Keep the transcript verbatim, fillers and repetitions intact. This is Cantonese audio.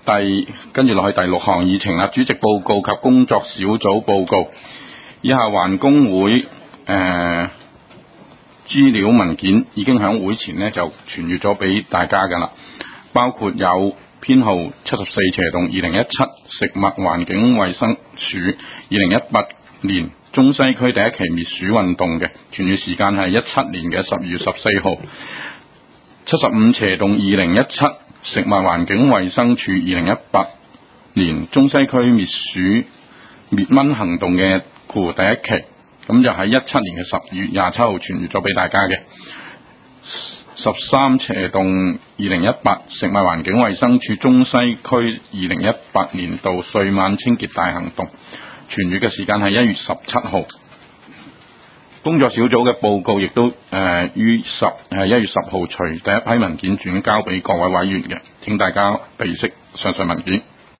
第跟住落去第六項議程啦，主席報告及工作小組報告。以下環工會誒資料文件已經喺會前呢就傳閱咗俾大家㗎啦，包括有編號七十四斜洞二零一七食物環境衛生署二零一八年中西區第一期滅鼠運動嘅傳閱時間係一七年嘅十二月十四號。七十五斜洞二零一七食物環境衛生署二零一八年中西區滅鼠滅蚊行動嘅括第一期，咁就喺一七年嘅十二月廿七號傳閱咗俾大家嘅。十三斜洞二零一八食物環境衛生署中西區二零一八年度歲晚清潔大行動，傳閱嘅時間係一月十七號。工作小組嘅報告亦都誒於十誒一月十號隨第一批文件轉交俾各位委員嘅，請大家備悉上述文件。